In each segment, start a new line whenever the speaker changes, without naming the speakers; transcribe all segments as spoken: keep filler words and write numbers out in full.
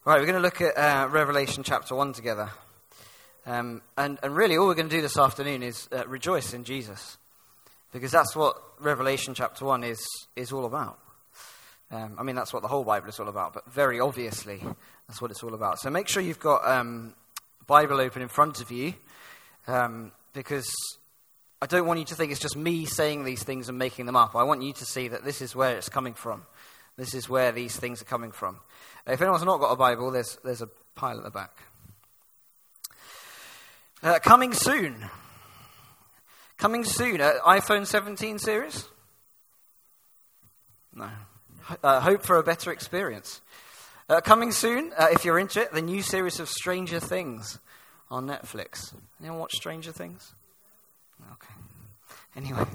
Right, we're going to look at uh, Revelation chapter one together. Um, and, and really all we're going to do this afternoon is uh, rejoice in Jesus. Because that's what Revelation chapter one is, is all about. Um, I mean, that's what the whole Bible is all about, but very obviously that's what it's all about. So make sure you've got um, Bible open in front of you, um, because I don't want you to think it's just me saying these things and making them up. I want you to see that this is where it's coming from. This is where these things are coming from. If anyone's not got a Bible, there's there's a pile at the back. Uh, coming soon. Coming soon. Uh, iPhone seventeen series? No. Uh, hope for a better experience. Uh, coming soon, uh, if you're into it, the new series of Stranger Things on Netflix. Anyone watch Stranger Things? Okay. Anyway.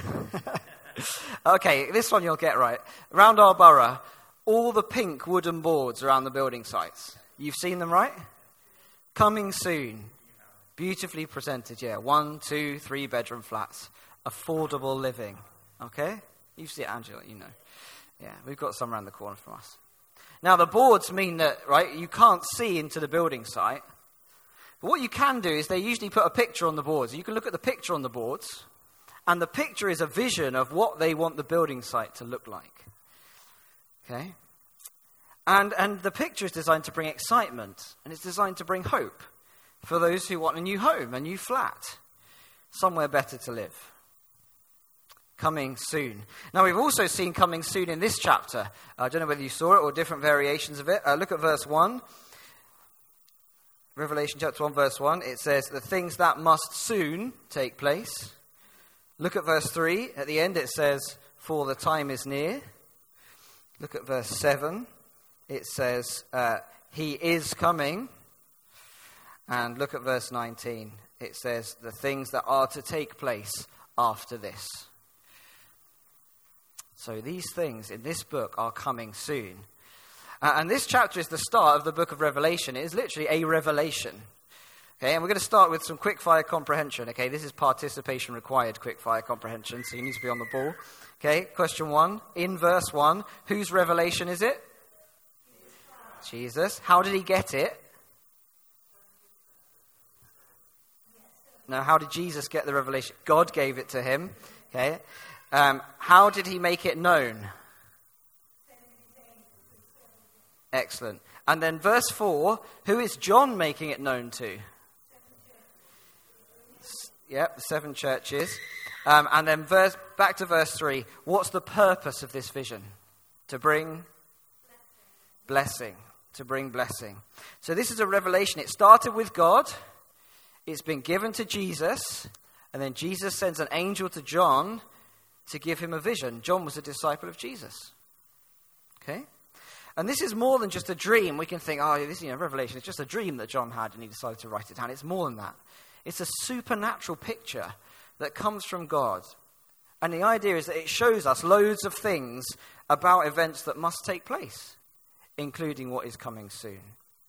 Okay, this one you'll get right. Around our borough, all the pink wooden boards around the building sites. You've seen them, right? Coming soon. Beautifully presented, yeah. One, two, three bedroom flats. Affordable living. Okay? You've seen it, Angela, you know. Yeah, we've got some around the corner from us. Now, the boards mean that, right, you can't see into the building site. But what you can do is they usually put a picture on the boards. You can look at the picture on the boards, and the picture is a vision of what they want the building site to look like. Okay? And and the picture is designed to bring excitement, and it's designed to bring hope for those who want a new home, a new flat, somewhere better to live. Coming soon. Now, we've also seen coming soon in this chapter. I don't know whether you saw it or different variations of it. Uh, look at verse one. Revelation chapter one, verse one. It says, the things that must soon take place. Look at verse three. At the end it says, for the time is near. Look at verse seven. It says, uh, he is coming. And look at verse nineteen. It says, the things that are to take place after this. So these things in this book are coming soon. Uh, and this chapter is the start of the book of Revelation. It is literally a revelation. Okay, and we're going to start with some quick-fire comprehension. Okay, this is participation required quick-fire comprehension, so you need to be on the ball. Okay, question one. In verse one, whose revelation is it? Jesus. Jesus. How did he get it? Now, how did Jesus get the revelation? God gave it to him. Okay. Um, how did he make it known? Excellent. And then verse four, who is John making it known to? Yep, the seven churches. Um, and then verse, back to verse three. What's the purpose of this vision? To bring blessing. To bring blessing. So this is a revelation. It started with God. It's been given to Jesus. And then Jesus sends an angel to John to give him a vision. John was a disciple of Jesus. Okay? And this is more than just a dream. We can think, oh, this, you know, Revelation is just a dream that John had and he decided to write it down. It's more than that. It's a supernatural picture that comes from God. And the idea is that it shows us loads of things about events that must take place, including what is coming soon.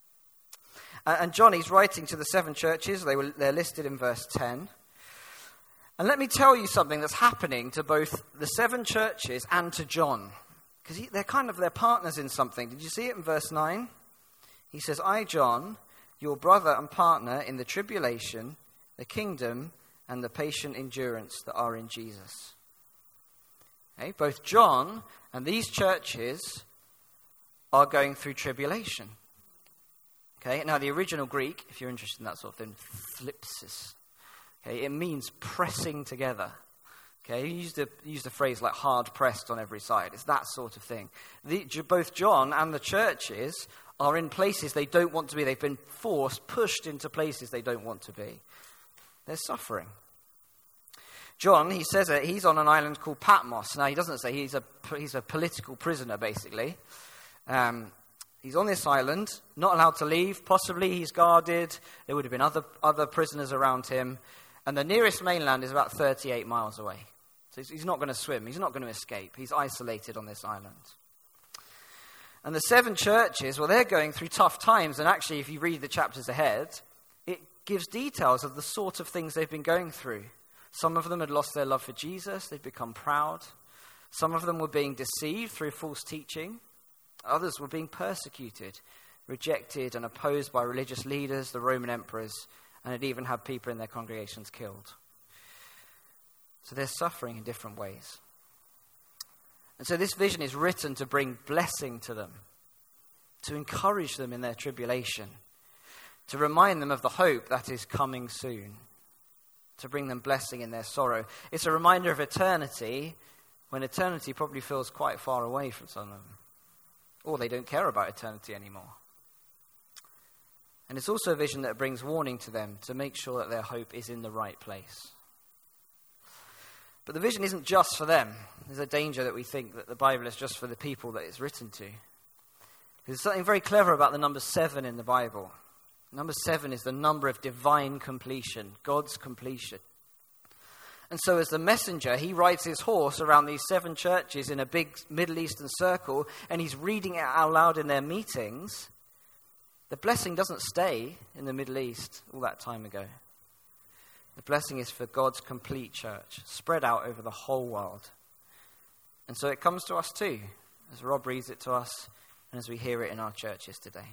And John, he's writing to the seven churches. They were, they're listed in verse ten. And let me tell you something that's happening to both the seven churches and to John. Because they're kind of, they're partners in something. Did you see it in verse nine? He says, I, John, your brother and partner in the tribulation, the kingdom, and the patient endurance that are in Jesus. Okay? Both John and these churches are going through tribulation. Okay? Now, the original Greek, if you're interested in that sort of thing, thlipsis. Okay? It means pressing together. Okay? He used a, used a phrase like hard pressed on every side. It's that sort of thing. The, both John and the churches are in places they don't want to be. They've been forced, pushed into places they don't want to be. They're suffering. John, he says it, he's on an island called Patmos. Now, he doesn't say he's a, he's a political prisoner, basically. Um, he's on this island, not allowed to leave. Possibly he's guarded. There would have been other, other prisoners around him. And the nearest mainland is about thirty-eight miles away. So he's not going to swim. He's not going to escape. He's isolated on this island. And the seven churches, well, they're going through tough times. And actually, if you read the chapters ahead, it gives details of the sort of things they've been going through. Some of them had lost their love for Jesus. They'd become proud. Some of them were being deceived through false teaching. Others were being persecuted. rejected and opposed by religious leaders, the Roman emperors, and had even had people in their congregations killed. So they're suffering in different ways. And so this vision is written to bring blessing to them, to encourage them in their tribulation, to remind them of the hope that is coming soon, to bring them blessing in their sorrow. It's a reminder of eternity, when eternity probably feels quite far away from some of them, or they don't care about eternity anymore. And it's also a vision that brings warning to them to make sure that their hope is in the right place. But the vision isn't just for them. There's a danger that we think that the Bible is just for the people that it's written to. There's something very clever about the number seven in the Bible. Number seven is the number of divine completion, God's completion. And so as the messenger, he rides his horse around these seven churches in a big Middle Eastern circle, and he's reading it out loud in their meetings. The blessing doesn't stay in the Middle East all that time ago. The blessing is for God's complete church, spread out over the whole world. And so it comes to us too, as Rob reads it to us, and as we hear it in our churches today.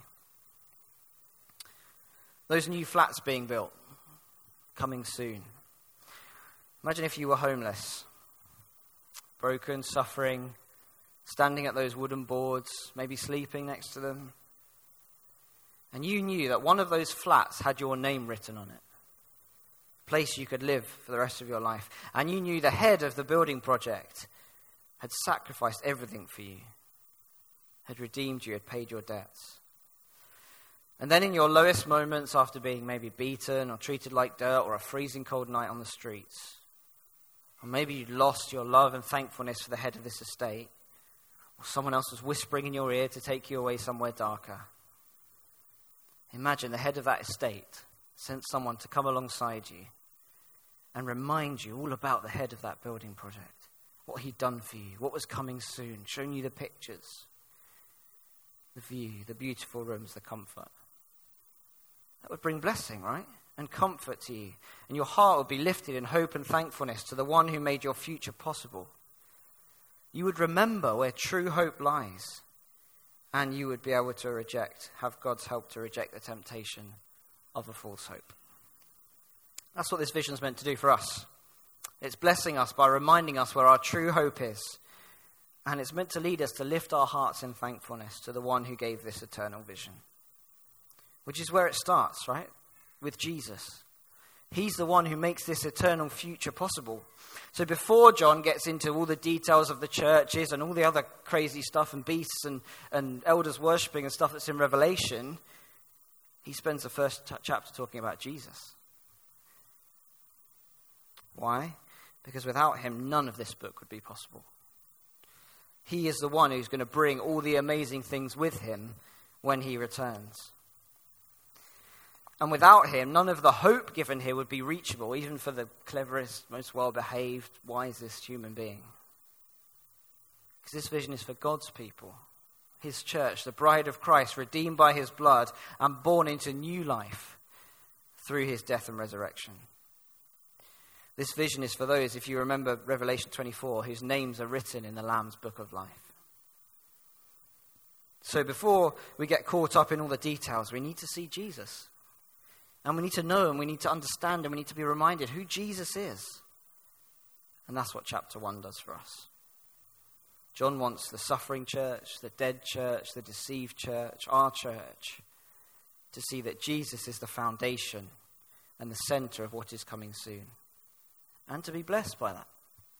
Those new flats being built, coming soon. Imagine if you were homeless, broken, suffering, standing at those wooden boards, maybe sleeping next to them, and you knew that one of those flats had your name written on it, a place you could live for the rest of your life, and you knew the head of the building project had sacrificed everything for you, had redeemed you, had paid your debts. And then in your lowest moments, after being maybe beaten or treated like dirt, or a freezing cold night on the streets, or maybe you'd lost your love and thankfulness for the head of this estate, or someone else was whispering in your ear to take you away somewhere darker. Imagine the head of that estate sent someone to come alongside you and remind you all about the head of that building project, what he'd done for you, what was coming soon, showing you the pictures, the view, the beautiful rooms, the comfort. That would bring blessing, right? And comfort to you. And your heart would be lifted in hope and thankfulness to the one who made your future possible. You would remember where true hope lies. And you would be able to reject, have God's help to reject the temptation of a false hope. That's what this vision is meant to do for us. It's blessing us by reminding us where our true hope is. And it's meant to lead us to lift our hearts in thankfulness to the one who gave this eternal vision. Which is where it starts, right? With Jesus. He's the one who makes this eternal future possible. So before John gets into all the details of the churches and all the other crazy stuff and beasts and, and elders worshipping and stuff that's in Revelation, he spends the first t- chapter talking about Jesus. Why? Because without him, none of this book would be possible. He is the one who's going to bring all the amazing things with him when he returns. And without him, none of the hope given here would be reachable, even for the cleverest, most well-behaved, wisest human being. Because this vision is for God's people, his church, the bride of Christ, redeemed by his blood and born into new life through his death and resurrection. This vision is for those, if you remember Revelation twenty-four, whose names are written in the Lamb's book of life. So before we get caught up in all the details, we need to see Jesus. And we need to know, and we need to understand, and we need to be reminded who Jesus is. And that's what chapter one does for us. John wants the suffering church, the dead church, the deceived church, our church, to see that Jesus is the foundation and the center of what is coming soon. And to be blessed by that.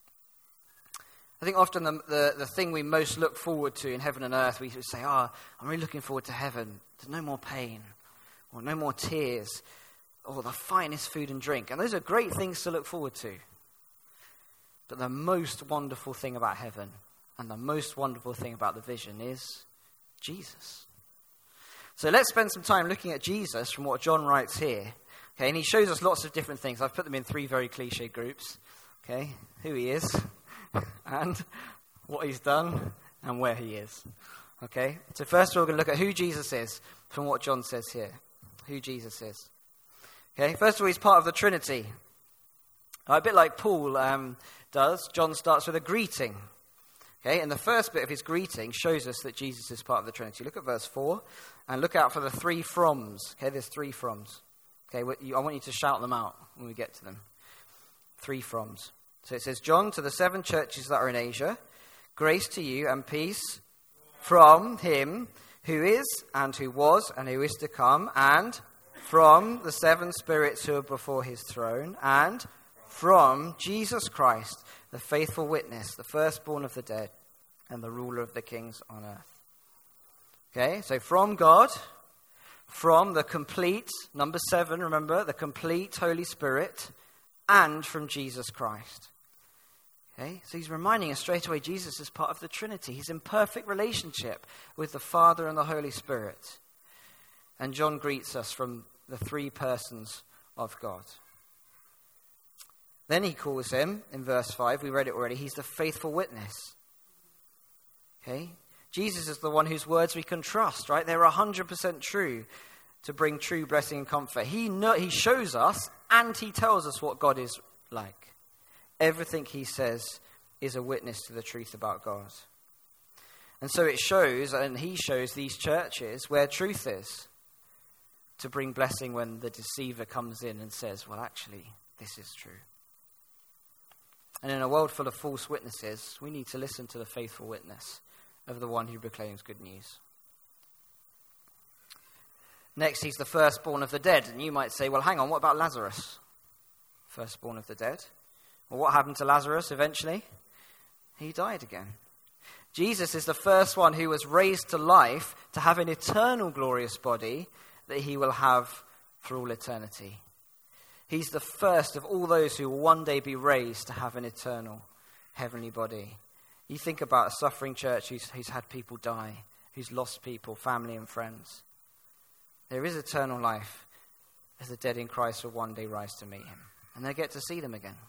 I think often the, the, the thing we most look forward to in heaven and earth, we say, oh, I'm really looking forward to heaven. There's no more pain. Or no more tears, or the finest food and drink. And those are great things to look forward to. But the most wonderful thing about heaven, and the most wonderful thing about the vision, is Jesus. So let's spend some time looking at Jesus from what John writes here. Okay, and he shows us lots of different things. I've put them in three very cliche groups. Okay, who he is, and what he's done, and where he is. Okay, so first we're going to look at who Jesus is from what John says here. Who Jesus is. Okay, first of all, he's part of the Trinity. A bit like Paul um, does, John starts with a greeting. Okay, and the first bit of his greeting shows us that Jesus is part of the Trinity. Look at verse four, and look out for the three froms. Okay, there's three froms. Okay, I want you to shout them out when we get to them. Three froms. So it says, John, to the seven churches that are in Asia, grace to you and peace from him who is and who was and who is to come, and from the seven spirits who are before his throne, and from Jesus Christ, the faithful witness, the firstborn of the dead, and the ruler of the kings on earth. Okay, so from God, from the complete, number seven, remember, the complete Holy Spirit, and from Jesus Christ. Okay, so he's reminding us straight away Jesus is part of the Trinity. He's in perfect relationship with the Father and the Holy Spirit. And John greets us from the three persons of God. Then he calls him, in verse five, we read it already, he's the faithful witness. Okay, Jesus is the one whose words we can trust, right? They're one hundred percent true to bring true blessing and comfort. He know, he shows us and he tells us what God is like. Everything he says is a witness to the truth about God. And so it shows, and he shows these churches where truth is, to bring blessing when the deceiver comes in and says, well, actually, this is true. And in a world full of false witnesses, we need to listen to the faithful witness of the one who proclaims good news. Next, he's the firstborn of the dead. And you might say, well, hang on, what about Lazarus? Firstborn of the dead. Well, what happened to Lazarus eventually? He died again. Jesus is the first one who was raised to life to have an eternal glorious body that he will have for all eternity. He's the first of all those who will one day be raised to have an eternal heavenly body. You think about a suffering church who's, who's had people die, who's lost people, family and friends. There is eternal life as the dead in Christ will one day rise to meet him. And they get to see them again.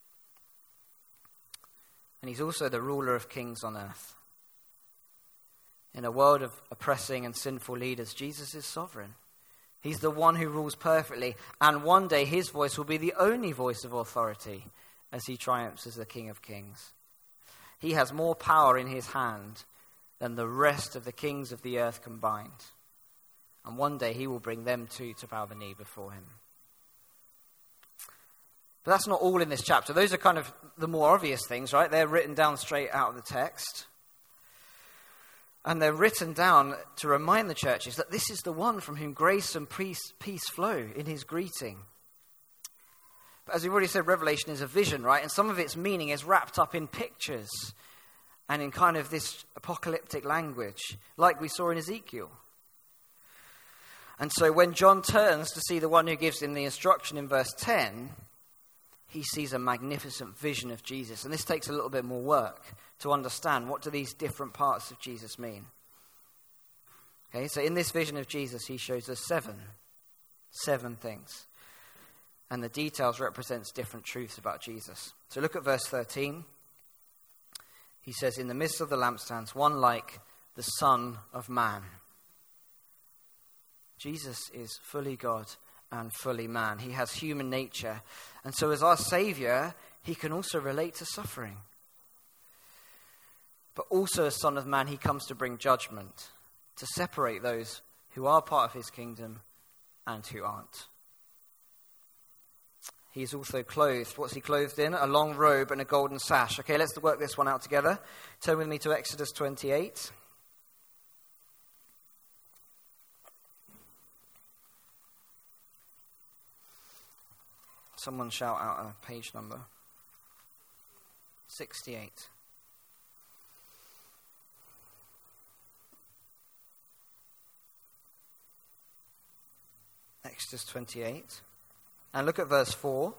And he's also the ruler of kings on earth. In a world of oppressing and sinful leaders, Jesus is sovereign. He's the one who rules perfectly. And one day his voice will be the only voice of authority as he triumphs as the King of Kings. He has more power in his hand than the rest of the kings of the earth combined. And one day he will bring them too to bow the knee before him. But that's not all in this chapter. Those are kind of the more obvious things, right? They're written down straight out of the text. And they're written down to remind the churches that this is the one from whom grace and peace, peace flow in his greeting. But as we've already said, Revelation is a vision, right? And some of its meaning is wrapped up in pictures and in kind of this apocalyptic language, like we saw in Ezekiel. And so when John turns to see the one who gives him the instruction in verse ten, he sees a magnificent vision of Jesus. And this takes a little bit more work to understand what do these different parts of Jesus mean. Okay, so in this vision of Jesus, he shows us seven, seven things. And the details represents different truths about Jesus. So look at verse thirteen. He says, in the midst of the lampstands, one like the Son of Man. Jesus is fully God and fully man. He has human nature. And so as our Saviour, he can also relate to suffering. But also as Son of Man, he comes to bring judgment, to separate those who are part of his kingdom and who aren't. He is also clothed. What's he clothed in? A long robe and a golden sash. Okay, let's work this one out together. Turn with me to Exodus twenty-eight. Someone shout out a page number. sixty-eight. Exodus twenty-eight. And look at verse four.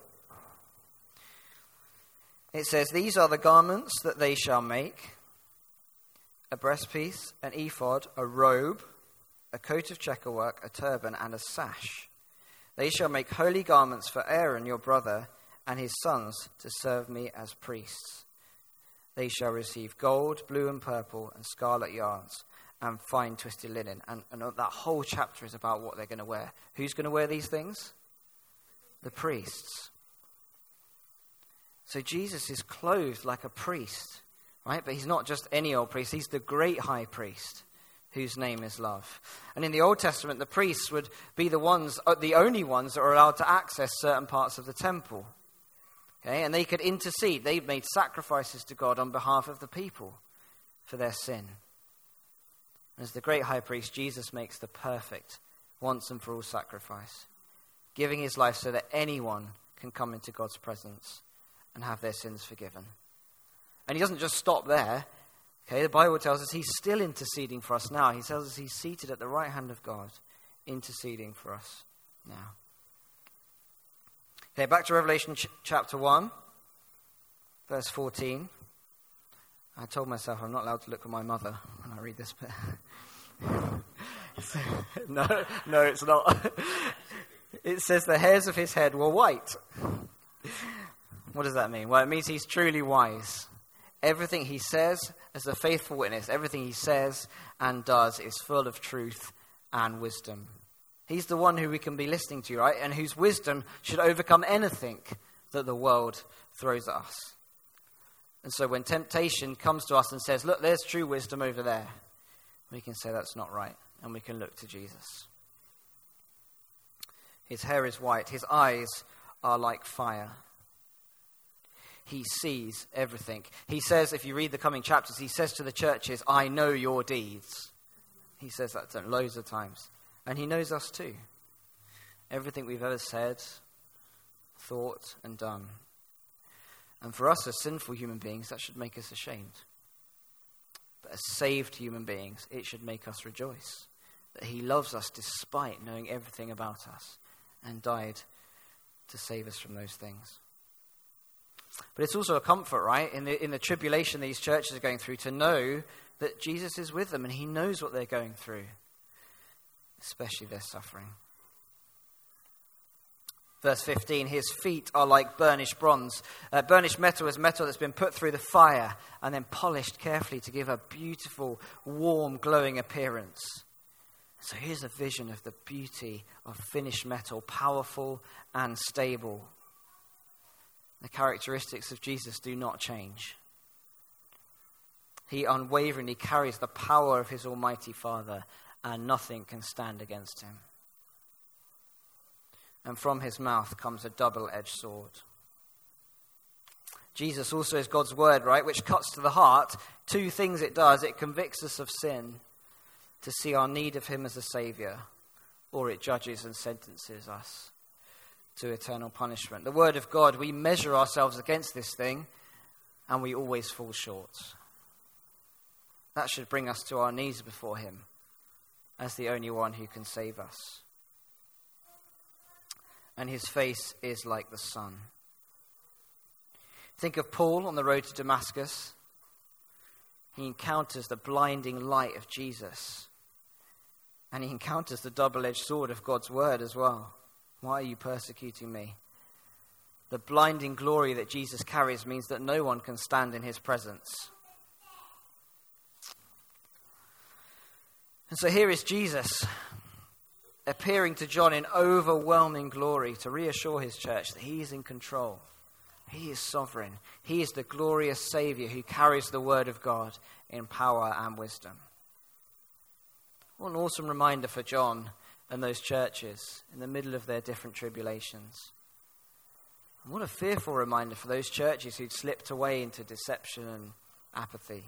It says, these are the garments that they shall make: a breastpiece, an ephod, a robe, a coat of checkerwork, a turban, and a sash. They shall make holy garments for Aaron your brother and his sons to serve me as priests. They shall receive gold, blue and purple, and scarlet yarns, and fine twisted linen. And, and that whole chapter is about what they're going to wear. Who's going to wear these things? The priests. So Jesus is clothed like a priest, right? But he's not just any old priest. He's the great high priest whose name is love. And in the Old Testament, the priests would be the ones, the only ones that are allowed to access certain parts of the temple. Okay? And they could intercede. They made sacrifices to God on behalf of the people for their sin. And as the great high priest, Jesus makes the perfect, once and for all sacrifice, giving his life so that anyone can come into God's presence and have their sins forgiven. And he doesn't just stop there. Okay, the Bible tells us he's still interceding for us now. He tells us he's seated at the right hand of God, interceding for us now. Okay, back to Revelation ch- chapter one, verse fourteen. I told myself I'm not allowed to look at my mother when I read this bit. no, no, it's not. It says the hairs of his head were white. What does that mean? Well, it means he's truly wise. Everything he says, as a faithful witness, everything he says and does is full of truth and wisdom. He's the one who we can be listening to, right? And whose wisdom should overcome anything that the world throws at us. And so when temptation comes to us and says, look, there's true wisdom over there, we can say that's not right, and we can look to Jesus. His hair is white. His eyes are like fire. He sees everything. He says, if you read the coming chapters, he says to the churches, I know your deeds. He says that to them loads of times. And he knows us too. Everything we've ever said, thought, and done. And for us as sinful human beings, that should make us ashamed. But as saved human beings, it should make us rejoice that he loves us despite knowing everything about us and died to save us from those things. But it's also a comfort, right, in the in the tribulation these churches are going through, to know that Jesus is with them and he knows what they're going through, especially their suffering. Verse fifteen, his feet are like burnished bronze. Uh, burnished metal is metal that's been put through the fire and then polished carefully to give a beautiful, warm, glowing appearance. So here's a vision of the beauty of finished metal, powerful and stable. The characteristics of Jesus do not change. He unwaveringly carries the power of his Almighty Father, and nothing can stand against him. And from his mouth comes a double-edged sword. Jesus also is God's word, right, which cuts to the heart. Two things it does. It convicts us of sin, to see our need of him as a saviour, or it judges and sentences us to eternal punishment. The word of God, we measure ourselves against this thing, and we always fall short. That should bring us to our knees before him as the only one who can save us. And his face is like the sun. Think of Paul on the road to Damascus. He encounters the blinding light of Jesus. And he encounters the double-edged sword of God's word as well. Why are you persecuting me? The blinding glory that Jesus carries means that no one can stand in his presence. And so here is Jesus appearing to John in overwhelming glory to reassure his church that he is in control. He is sovereign. He is the glorious Saviour who carries the word of God in power and wisdom. What an awesome reminder for John and those churches in the middle of their different tribulations. And what a fearful reminder for those churches who'd slipped away into deception and apathy.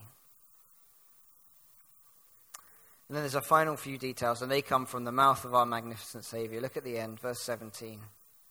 And then there's a final few details, and they come from the mouth of our magnificent Saviour. Look at the end, verse seventeen.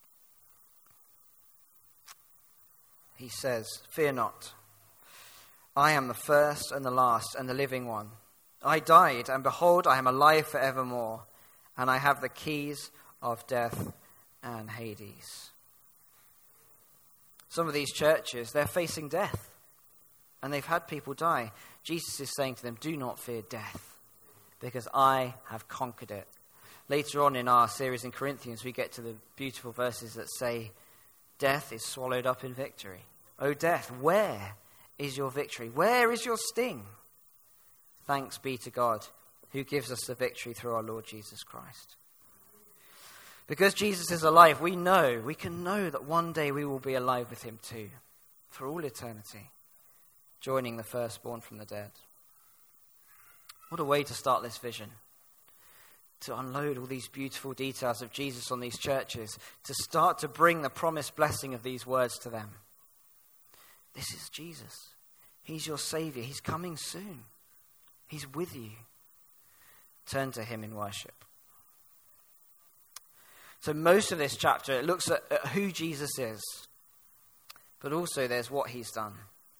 He says, "Fear not. I am the first and the last and the living one. I died, and behold, I am alive forevermore, and I have the keys of death and Hades." Some of these churches, they're facing death, and they've had people die. Jesus is saying to them, do not fear death, because I have conquered it. Later on in our series in Corinthians, we get to the beautiful verses that say, death is swallowed up in victory. O death, where is your victory? Where is your sting? Thanks be to God, who gives us the victory through our Lord Jesus Christ. Because Jesus is alive, we know, we can know that one day we will be alive with him too, for all eternity. joining the firstborn from the dead. What a way to start this vision. To unload all these beautiful details of Jesus on these churches. To start to bring the promised blessing of these words to them. This is Jesus. He's your Savior. He's coming soon. He's with you. Turn to him in worship. So most of this chapter, it looks at, at who Jesus is. But also there's what he's done.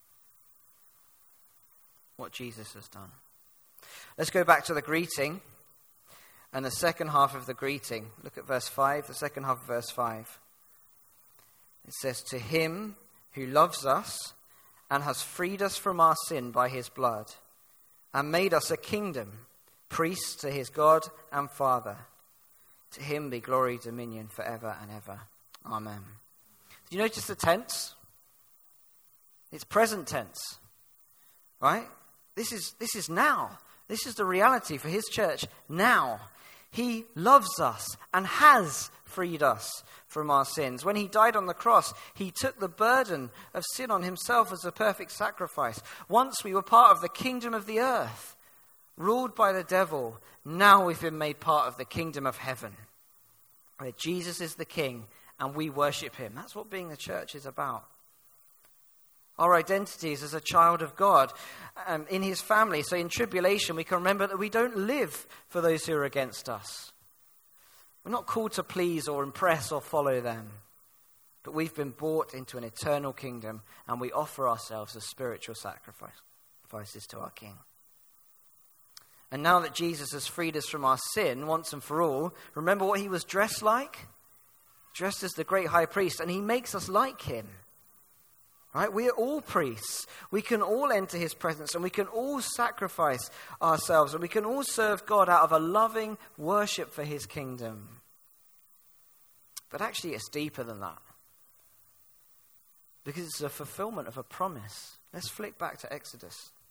What Jesus has done. Let's go back to the greeting. And the second half of the greeting. Look at verse five. The second half of verse five. It says, to him who loves us and has freed us from our sin by his blood, and made us a kingdom, priests to his God and Father. To him be glory, dominion forever and ever. Amen. Did you notice the tense? It's present tense. Right? This is, this is now. This is the reality for his church now. He loves us and has freed us from our sins. When he died on the cross, he took the burden of sin on himself as a perfect sacrifice. Once we were part of the kingdom of the earth, ruled by the devil. Now we've been made part of the kingdom of heaven, where Jesus is the king and we worship him. That's what being the church is about. Our identity is as a child of God um, in his family. So in tribulation, we can remember that we don't live for those who are against us. We're not called to please or impress or follow them. But we've been brought into an eternal kingdom, and we offer ourselves as spiritual sacrifices to our King. And now that Jesus has freed us from our sin once and for all, remember what he was dressed like? Dressed as the great high priest, and he makes us like him. Right? We are all priests. We can all enter his presence, and we can all sacrifice ourselves, and we can all serve God out of a loving worship for his kingdom. But actually it's deeper than that. Because it's a fulfillment of a promise. Let's flick back to Exodus.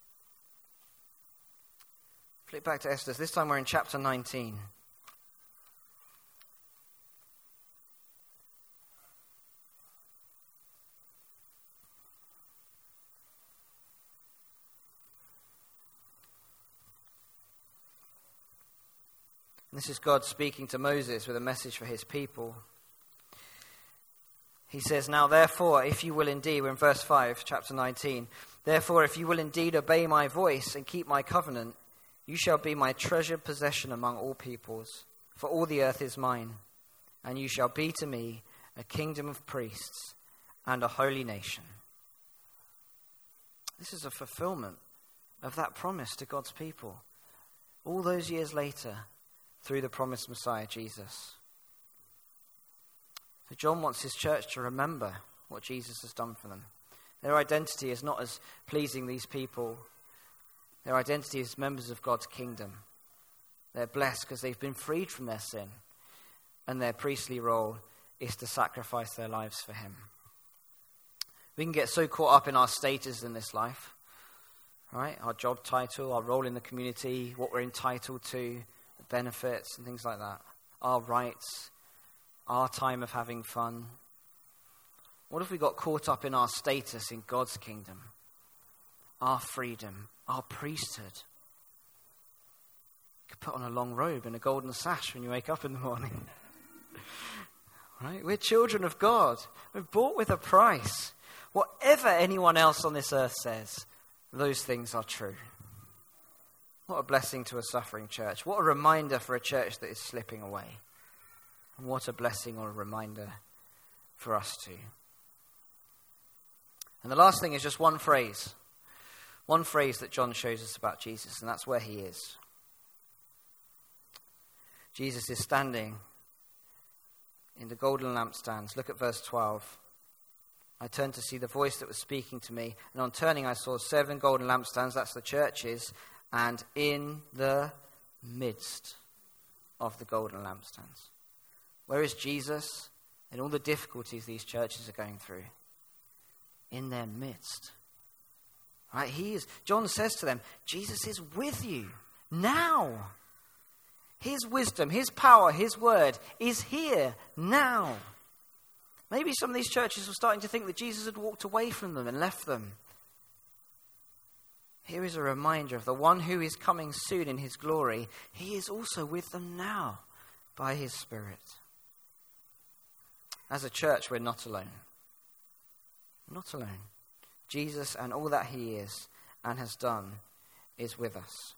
Flick back to Exodus. This time we're in chapter nineteen. This is God speaking to Moses with a message for his people. He says, now therefore, if you will indeed, we're in verse five, chapter nineteen. Therefore, if you will indeed obey my voice and keep my covenant, you shall be my treasured possession among all peoples, for all the earth is mine. And you shall be to me a kingdom of priests and a holy nation. This is a fulfillment of that promise to God's people. All those years later, through the promised Messiah, Jesus. So John wants his church to remember what Jesus has done for them. Their identity is not as pleasing these people. Their identity is members of God's kingdom. They're blessed because they've been freed from their sin. And their priestly role is to sacrifice their lives for him. We can get so caught up in our status in this life. Right? Our job title, our role in the community, what we're entitled to, benefits and things like that, our rights, our time of having fun. What if we got caught up in our status in God's kingdom, our freedom, our priesthood? You could put on a long robe and a golden sash when you wake up in the morning. Right? We're children of God. We're bought with a price. Whatever anyone else on this earth says, those things are true. What a blessing to a suffering church. What a reminder for a church that is slipping away. And what a blessing or a reminder for us too. And the last thing is just one phrase. One phrase that John shows us about Jesus, and that's where he is. Jesus is standing in the golden lampstands. Look at verse twelve. I turned to see the voice that was speaking to me, and on turning I saw seven golden lampstands, that's the churches, and in the midst of the golden lampstands. Where is Jesus in all the difficulties these churches are going through? In their midst. Right? He is. John says to them, Jesus is with you now. His wisdom, his power, his word is here now. Maybe some of these churches were starting to think that Jesus had walked away from them and left them. Here is a reminder of the one who is coming soon in his glory. He is also with them now by his Spirit. As a church, we're not alone. Not alone. Jesus and all that he is and has done is with us.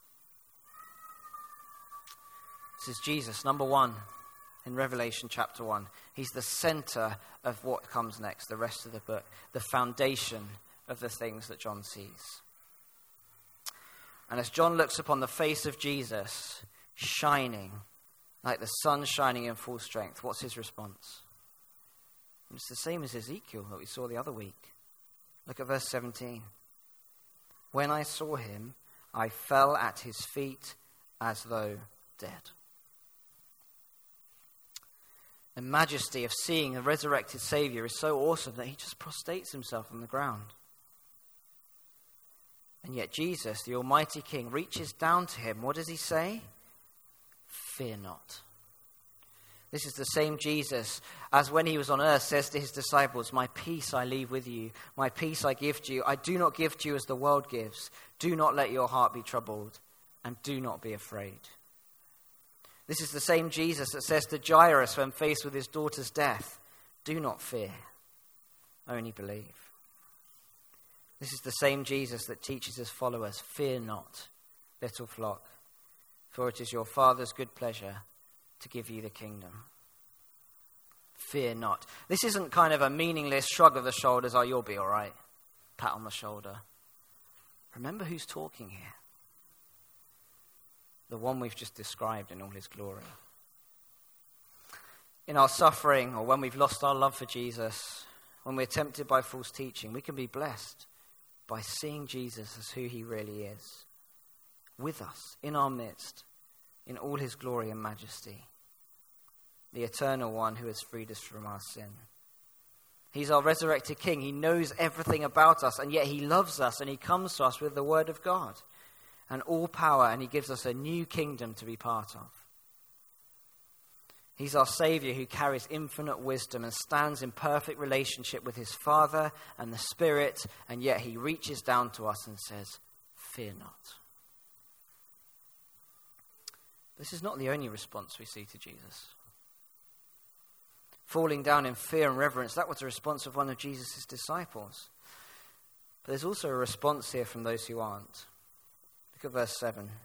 This is Jesus, number one, in Revelation chapter one. He's the center of what comes next, the rest of the book, the foundation of the things that John sees. And as John looks upon the face of Jesus shining, like the sun shining in full strength, what's his response? It's the same as Ezekiel that we saw the other week. Look at verse seventeen. When I saw him, I fell at his feet as though dead. The majesty of seeing a resurrected Savior is so awesome that he just prostrates himself on the ground. And yet Jesus, the Almighty King, reaches down to him. What does he say? Fear not. This is the same Jesus as when he was on earth says to his disciples, my peace I leave with you, my peace I give to you. I do not give to you as the world gives. Do not let your heart be troubled, and do not be afraid. This is the same Jesus that says to Jairus when faced with his daughter's death, do not fear, only believe. This is the same Jesus that teaches his followers, fear not, little flock, for it is your Father's good pleasure to give you the kingdom. Fear not. This isn't kind of a meaningless shrug of the shoulders, oh, you'll be all right. Pat on the shoulder. Remember who's talking here. The one we've just described in all his glory. In our suffering, or when we've lost our love for Jesus, when we're tempted by false teaching, we can be blessed by seeing Jesus as who he really is. With us, in our midst, in all his glory and majesty. The eternal one who has freed us from our sin. He's our resurrected King. He knows everything about us, and yet he loves us, and he comes to us with the word of God and all power, and he gives us a new kingdom to be part of. He's our Savior who carries infinite wisdom and stands in perfect relationship with his Father and the Spirit, and yet he reaches down to us and says, fear not. This is not the only response we see to Jesus. Falling down in fear and reverence, that was the response of one of Jesus' disciples. But there's also a response here from those who aren't. Look at verse seven. It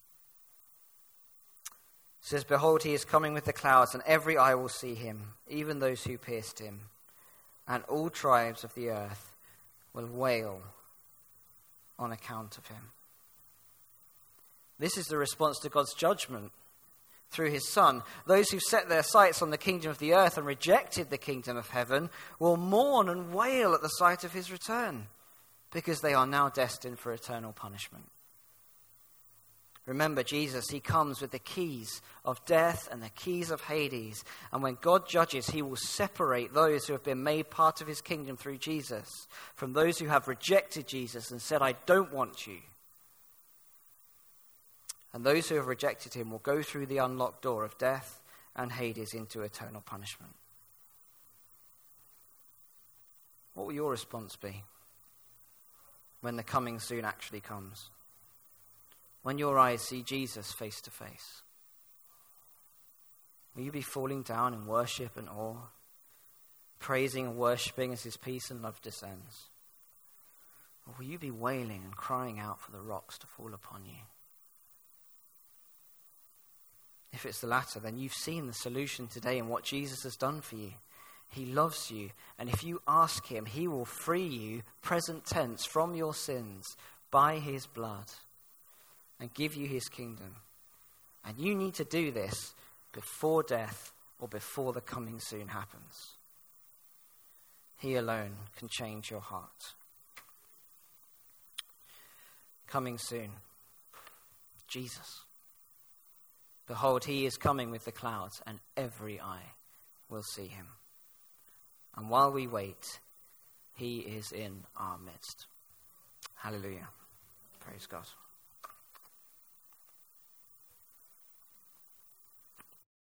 says, behold, he is coming with the clouds, and every eye will see him, even those who pierced him. And all tribes of the earth will wail on account of him. This is the response to God's judgment through his Son. Those who set their sights on the kingdom of the earth and rejected the kingdom of heaven will mourn and wail at the sight of his return, because they are now destined for eternal punishment. Remember, Jesus, he comes with the keys of death and the keys of Hades. And when God judges, he will separate those who have been made part of his kingdom through Jesus from those who have rejected Jesus and said, I don't want you. And those who have rejected him will go through the unlocked door of death and Hades into eternal punishment. What will your response be when the coming soon actually comes? When your eyes see Jesus face to face? Will you be falling down in worship and awe, praising and worshipping as his peace and love descends? Or will you be wailing and crying out for the rocks to fall upon you? If it's the latter, then you've seen the solution today in what Jesus has done for you. He loves you, and if you ask him, he will free you, present tense, from your sins by his blood and give you his kingdom. And you need to do this before death or before the coming soon happens. He alone can change your heart. Coming soon, Jesus. Behold, he is coming with the clouds, and every eye will see him. And while we wait, he is in our midst. Hallelujah. Praise God.